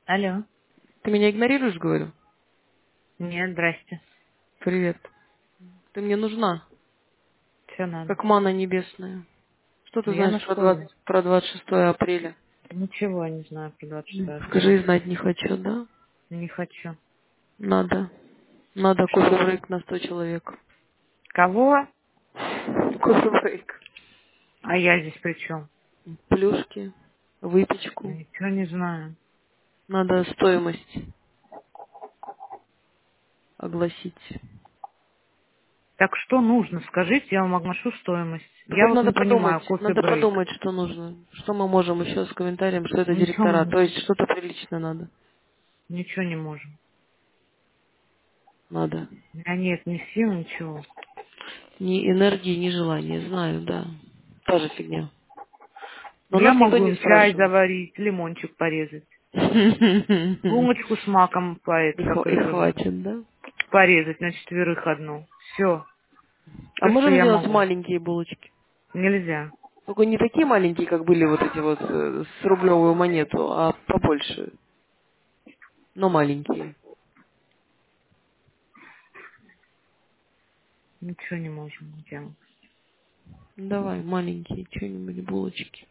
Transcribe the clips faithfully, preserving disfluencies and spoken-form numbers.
Алло. Ты меня игнорируешь, говорю? Нет, здрасте. Привет. Ты мне нужна, Что надо? как манна небесная. Что ты Я знаешь на про, школе. двадцать, про двадцать шестое апреля? Ничего я не знаю про двадцать шестое Скажи, апреля. и знать не хочу, да? Не хочу. Надо. Надо Что? кофе-брейк на сто человек. Кого? Кофе-брейк. А я здесь при чем? Плюшки, выпечку. Ничего не знаю. Надо стоимость огласить. Так что нужно? Скажите, я вам оглашу стоимость. Так Я вот вот надо не подумать, понимаю, надо кофе-брейк. подумать, что нужно. Что мы можем еще с комментарием, что это Ничего мы директора. не, То есть что-то прилично надо. ничего не можем. Надо. У меня нет ни сил, ничего. Ни энергии, ни желания. Знаю, да. Та же фигня. Но Я нас никто могу не им чай спрашивает. заварить, лимончик порезать. И, Булочку с маком, по это, как хва- и это, хватит, да? порезать на четверых одну. Все. А Все, что можем я сделать могу. маленькие булочки? Нельзя. Только не такие маленькие, как были вот эти вот э, с рублевую монету, а побольше. Но маленькие. Ничего не можем делать. Давай, маленькие, что-нибудь булочки.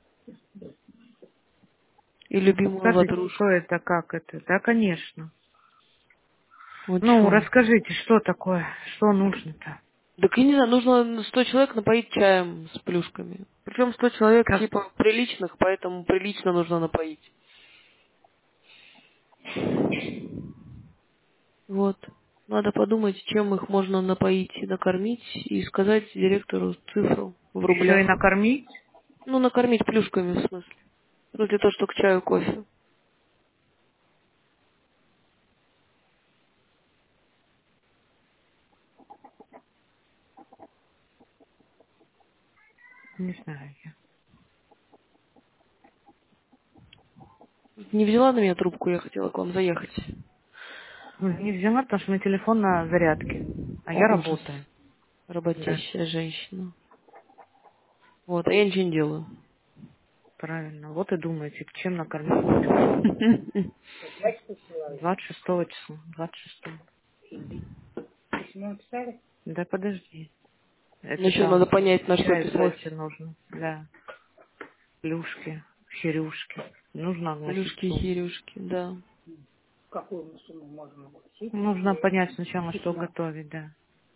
И любимую Скажите, что ватрушку. это, как это? Да, конечно. Вот Ну, что. расскажите, что такое, что нужно-то? Так я не знаю, нужно сто человек напоить чаем с плюшками. Причем сто человек Как? типа приличных, поэтому прилично нужно напоить. Вот. Надо подумать, чем их можно напоить и накормить, и сказать директору цифру в Еще и рублях. накормить? Ну, накормить плюшками, в смысле. Ну, для того, что к чаю кофе. Не знаю я. Не взяла на меня трубку, я хотела к вам заехать. Ну, не взяла, потому что у меня телефон на зарядке. А О, я ужас. работаю. Да, Работящая женщина. Вот, а я ничего не делаю. правильно. Вот и думаете, чем накормить плюшками. двадцать шестого числа. двадцать шестого. Да подожди. Мне Это еще надо там понять, на что чай, писать. кофе нужно. Да. Плюшки, херюшки. Нужно огласить Плюшки и сумму. херюшки, да. Нужно понять сначала, что готовить, да.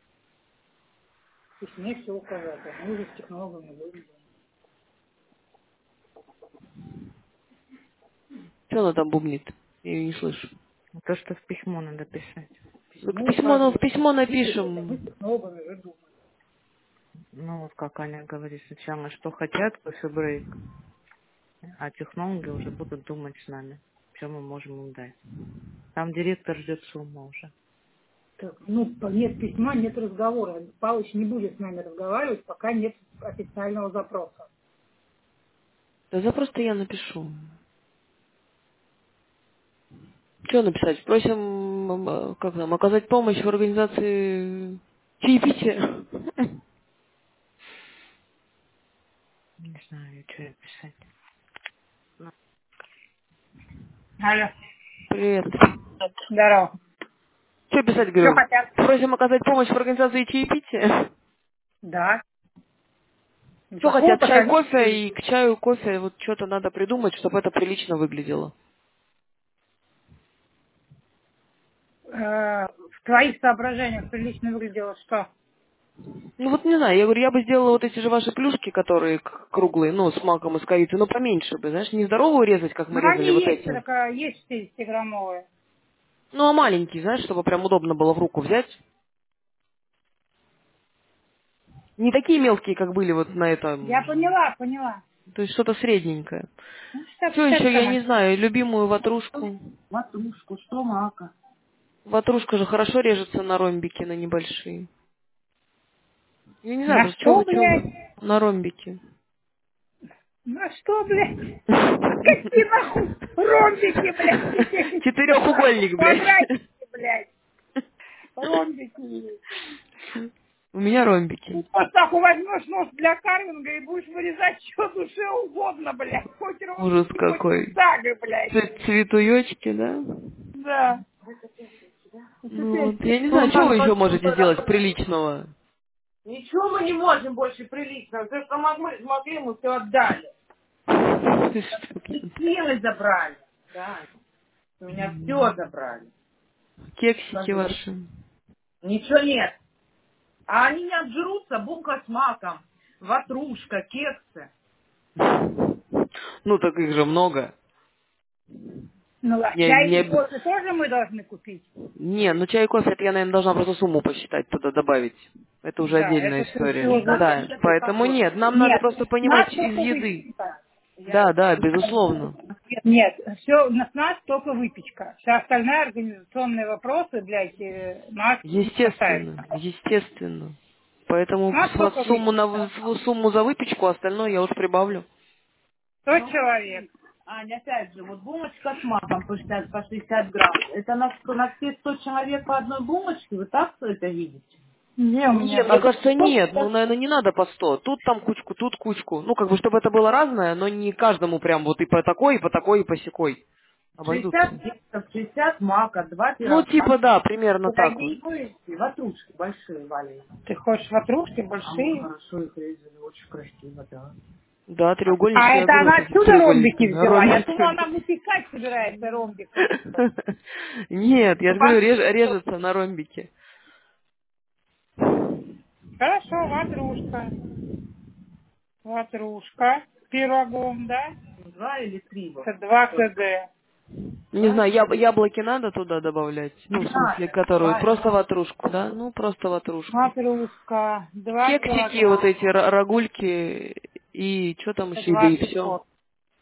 Что она там бубнит? Я ее не слышу. То, что в письмо надо писать. Так письмо, ну, в письмо напишем. Ну, вот как Аня говорит, сначала, что хотят, кофе-брейк, а технологи уже будут думать с нами, что мы можем им дать. Там директор ждет сумму уже. Да запросто я напишу. Что написать? Просим, м, э, как нам, оказать помощь в организации чаепития. Не знаю, что ей писать. Алло. Привет. Здорово. Что писать, Что говорю? хотят? Просим оказать помощь в организации чаепития. Да. Что Неплохого хотят? по Чай, количеству. кофе, и к чаю, кофе вот что-то надо придумать, чтобы это прилично выглядело. Э, в твоих соображениях прилично выглядело что? Ну вот не знаю, я говорю, я бы сделала вот эти же ваши плюшки, которые к- круглые, ну, с маком и с корицей, но поменьше бы, знаешь, не здоровую резать, как мы Ну, резали они вот есть, эти. только есть шестидесятиграммовые. Ну, а маленькие, знаешь, чтобы прям удобно было в руку взять. Не такие мелкие, как были вот на Я этом, поняла, поняла. то есть что-то средненькое. Ну, что, Что что еще, я не самое? знаю, любимую ватрушку. Ватрушку, что мака? Ватрушка же хорошо режется на ромбики, на небольшие. Я не знаю, На просто что что, вы, что блядь? вы на ромбики. На что, блядь? Какие нахуй ромбики, блядь? Нахуй Четырехугольник, блядь. квадратики, блядь. Ромбики. У меня ромбики. Вот так возьмешь нож для карвинга и будешь вырезать что душе угодно, блядь. Хоть Ужас ромбики, хоть какой. сагой, блядь. Ц- Цветуёчки, да? Да. Ну, Опять вот, я не Ну, знаю, что там вы еще точно можете сделать было. приличного? Ничего мы не можем больше прилично. Все, что могли, смогли, мы все отдали. Ты что, И блин? силы забрали. Да. У меня все забрали. Кексики Скажи. ваши. Ничего нет. А они не отжрутся, булка с маком, ватрушка, кексы. Ну, так их же много. Ну, а Не, чай не, и об- кофе тоже мы должны купить. не, ну чай и кофе, это я, наверное, должна просто сумму посчитать, туда добавить. Это уже Да, отдельная это все история. уже... Да, Конечно, ты поэтому похож. нет, нам надо Нет, просто понимать нас из только еды. выпечка. Я Да, да, безусловно. Нет, все, на нас только выпечка. Все остальные организационные вопросы, блядь, э, нас не Естественно, касаются. естественно. Поэтому Нас с вас только сумму, на, выпечка. в- сумму за выпечку, остальное я уж прибавлю. Сто Ну, человек. Аня, опять же, вот бумажка с маком по шестьдесят, по шестьдесят грамм. Это на, на все сто человек по одной бумажке? Вы так все это видите? Не, у Не, меня мне тут кажется, нет. Ну, наверное, не надо по сто. Тут там кучку, тут кучку. Ну, как бы, чтобы это было разное, но не каждому прям вот и по такой, и по такой, и по сякой. шестьдесят Обойдутся. кексов, шестьдесят мака, два Ну, пирога. типа, да, примерно так вот. Пироги эти, ватрушки большие валеные. ты хочешь ватрушки А мы большие? хорошо их резали, очень красиво, да. Да, А треугольнички, А я это говорю, она вот эти с отсюда ромбики треугольниками. взяла? Я Ромбики. думала, она выпекать собирается ромбиком. Нет, я Ну, же говорю, пос- реж- режется на ромбике. Хорошо, ватрушка. Ватрушка с пирогом, да? два или три вот. Это два кг. Не Два? знаю, яб- яблоки надо туда добавлять? Ну, в смысле, Надо, которую два. просто ватрушку, да? Ну, просто ватрушку. Ватрушка два Кексики, вот килограмма. эти ра- рагульки и что там еще, да и двадцать все. порций.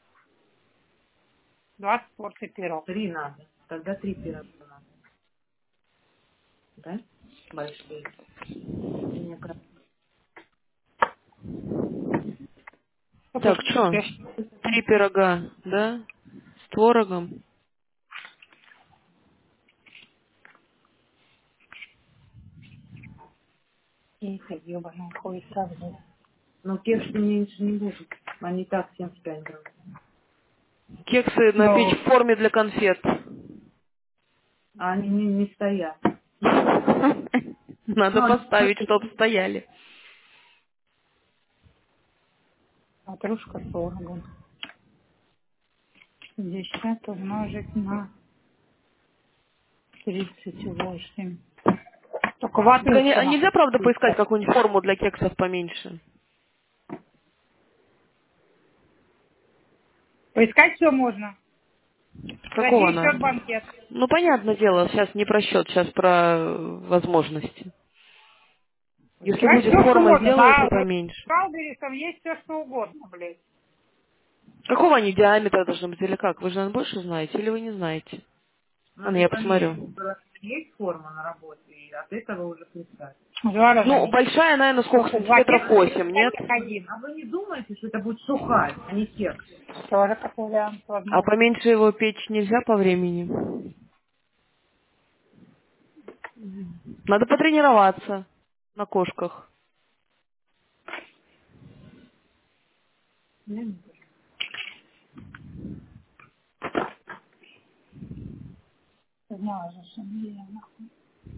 двадцать порций пирог. Три надо. Тогда три пирога надо. Да? Большие. Мне кажется. Только Так, что что? я Три пирога, да? С творогом. тихо, ебаный хуй сразу. Но кексы меньше не будут. Они так семьдесят пять грамм. Кексы на печь Ну, в форме для конфет. А они не, не стоят. Надо Ну, они поставить, чтоб стояли. ватрушка с творогом. пятьдесят умножить на тридцать восемь. Только Так а не- ватрушка а нельзя, нахуй. правда, поискать какую-нибудь форму для кексов поменьше? Поискать все можно. Какого Россия надо? счет банкет. Ну, понятное дело, сейчас не про счет, сейчас про э, возможности. Если Поискать будет все, что форма, можно. сделайте На поменьше. Валбересом есть все, что угодно, блядь. Какого они диаметра должны быть или как? Вы же, наверное, больше знаете или вы не знаете? А, ну надо я померить. посмотрю. Есть форма на работе, и от этого уже писать. Два раза Ну, меньше. большая, наверное, сколько, Только два сантиметров кекса, восемь, нет? один. А вы не думаете, что это будет сухарь, а не кекс? Тоже как вариант, А возможно. поменьше его печь нельзя по времени? Надо потренироваться на кошках. Не Знаю же, что не я, нахуй.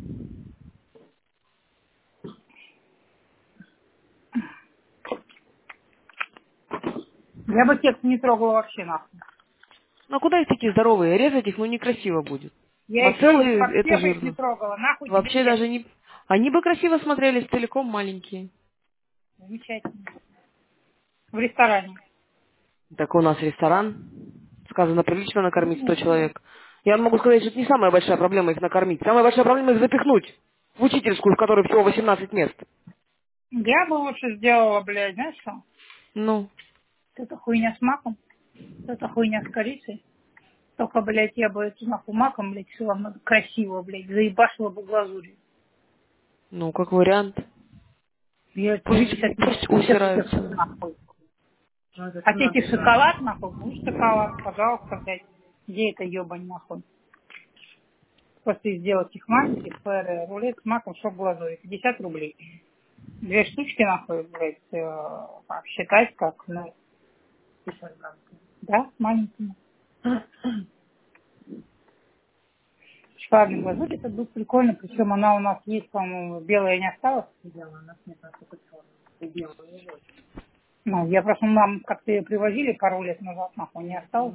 Я бы кекс не трогала вообще, нахуй. Ну, а куда их такие здоровые? Резать их, ну, некрасиво будет. Я А еще целые, это вообще бы их не жирно. трогала. Нахуй тебе Вообще кекс. даже не... Они бы красиво смотрелись целиком маленькие. Замечательно. В ресторане. Так у нас ресторан. Сказано, прилично накормить сто человек. Я могу сказать, что это не самая большая проблема их накормить. Самая большая проблема их запихнуть в учительскую, в которой всего восемнадцать мест. Я бы лучше сделала, блядь, знаешь что? Ну, Вот эта хуйня с маком, вот эта хуйня с корицей. Только, блядь, я бы эту нахуй маком, блядь, все равно красиво, блядь, заебашила бы глазурью. ну, как вариант. Я Пусть, сейчас пусть не усираются. нахуй. надо Хотите цена. шоколад, нахуй? Будешь шоколад, пожалуйста, блядь. Где это ебань, нахуй? Просто сделать их маленьких, рулет с маком, чтоб глазурь. пятьдесят рублей. Две штучки нахуй, блядь, э, считать как, ну, пятьдесят грамм. да, маленькими. Шоколадный глазурь, это будет прикольно, причем она у нас есть, по-моему, белая не осталась. Белая у нас нет, а только черная. Белая не будет. Ну, я просто нам как-то ее привозили пару лет назад, нахуй, не осталось.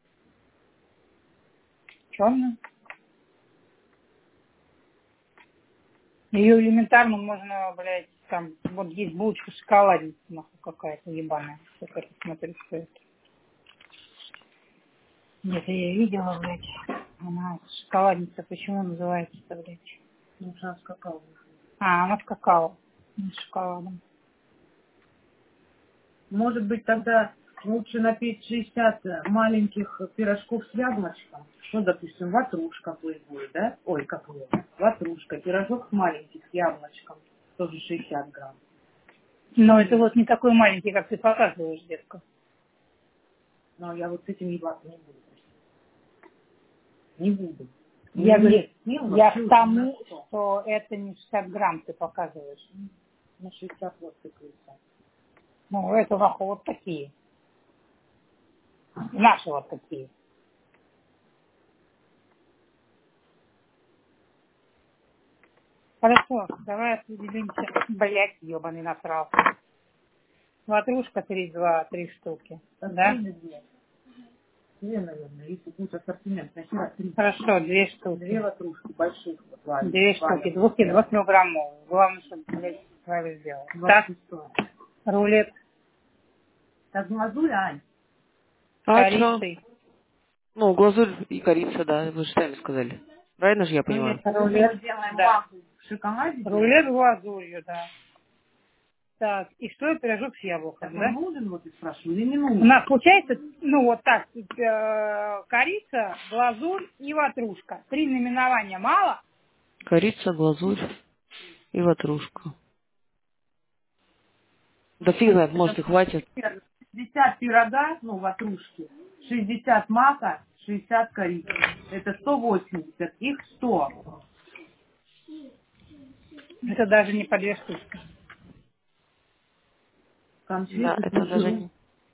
Черная. Ее элементарно можно, блядь, там, вот есть булочка шоколадница, нахуй, какая-то ебаная. Только я смотрю, что это. Где-то я видела, блядь. Она шоколадница, почему называется-то, блядь? Ну, шанс какао. А, она с какао, не с шоколадом. Может быть, тогда лучше напечь шестьдесят маленьких пирожков с яблочком. Ну, допустим, ватрушка пусть будет, да? Ой, как его? Ватрушка. Пирожок маленький с яблочком. Тоже шестьдесят грамм. Но это вот не такой маленький, как ты показываешь, детка. Но я вот с этим ебаться не буду. Не буду. Я, Нет, не, нет, я вообще к тому, на сто. что это не шестьдесят грамм ты показываешь. На шестьдесят вот тыкается. Ну, это нахуй вот такие. Наши вот такие. Хорошо, давай определимся. Блять, ебаный насрал. Ватрушка три, два, три штуки. Да? Две. Две, наверное, если будет ассортимент. Нахера три. Хорошо, две штуки. Две ватрушки больших. Вот, вали, Две вали. штуки, двух- и двухкилограммовые. Главное, чтобы, блядь, правильно сделать. Так, двадцать сто. рулет Так глазурь, Ань. с А что? корицей. Ну, глазурь и корица, да, вы же сами сказали. Правильно же я Ну, понимаю? если мы Рулет, делаем да. масло в шоколаде, Рулет с глазурью, да. Так, и что и пирожок с так яблоком, он да? нужен, вот и спрашиваю, или не У нужен? нас получается, ну вот так, э, корица, глазурь и ватрушка. Три наименования мало? Корица, глазурь и ватрушка. Да фиг знает, может и Это хватит. шестьдесят пирога, ну, ватрушки, шестьдесят мака, шестьдесят корицы. Это сто восемьдесят, их сто. Это даже не по две штучки. Да, Конфеты это даже кушаю. не...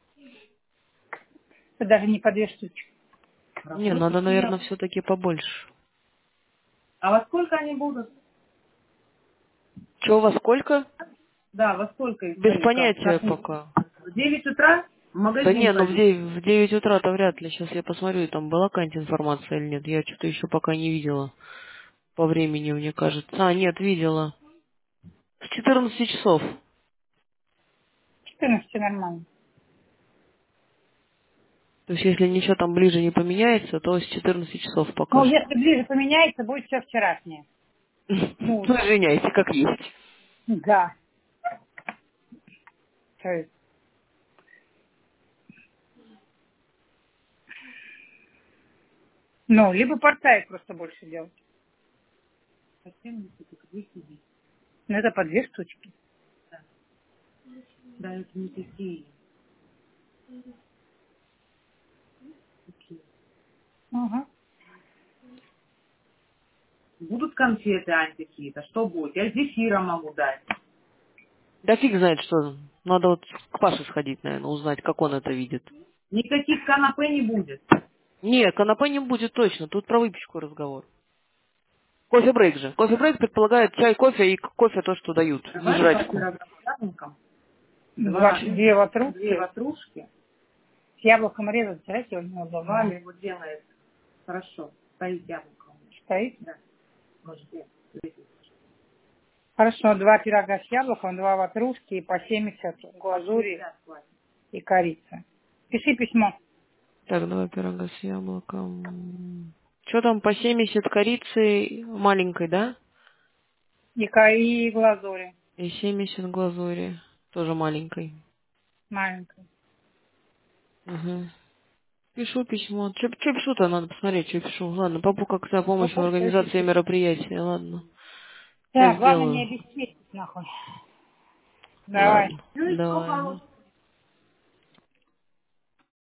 Это даже не по две штучки. Не, Хорошо, надо, наверное, пустые. все-таки побольше. А во сколько они будут? Че, во сколько? Да, во сколько их Без стоит? Как? понятия Как мы- пока. В девять утра в Да магазин не, ну в ходить. девять, в девять утра-то вряд ли. Сейчас я посмотрю, там была какая-нибудь информация или нет. Я что-то еще пока не видела по времени, мне кажется. А, нет, видела. С четырнадцати часов. четырнадцать нормально. То есть, если ничего там ближе не поменяется, то с четырнадцати часов пока Ну, что. если ближе поменяется, будет все вчерашнее. Ну, Ну, извиняйте, как есть. да. То есть, ну, либо портает просто больше делать. Совсем не такие, двести десять. Но это по две штучки. Да, это не такие. Такие. Ага. Будут конфеты, Ань, какие-то? Что будет? Я зефира могу дать. Да фиг знает, что. Надо вот к Паше сходить, наверное, узнать, как он это видит. Никаких канапе не будет. Не, канапе не будет точно. Тут про выпечку разговор. Кофе-брейк же. Кофе-брейк предполагает чай, кофе и к- кофе то, что дают. Не Давай два жрачку. пирога с яблоком. Два, Два, две ватрушки. две ватрушки. С яблоком резать, да, его неудобно. Валя его делает хорошо. Стоит яблоко. Стоит? Да. Может, я. Хорошо, два пирога с яблоком, два ватрушки и по семьдесят глазури шестьдесят хватит. и корицы. Пиши письмо. Так, давай пирога с яблоком. Что там по семьдесят корицы маленькой, да? И, ко- и глазури И семьдесят глазури. Тоже маленькой. маленькой. Угу. Пишу письмо. Че пишу-то? Надо посмотреть, что пишу. Ладно, папу как за помощь в организации мероприятия. Ладно. Сейчас Да, главное не сделаю. обеспечить, нахуй. Давай. Ладно. Ну и что Давай. хорошего? Ага.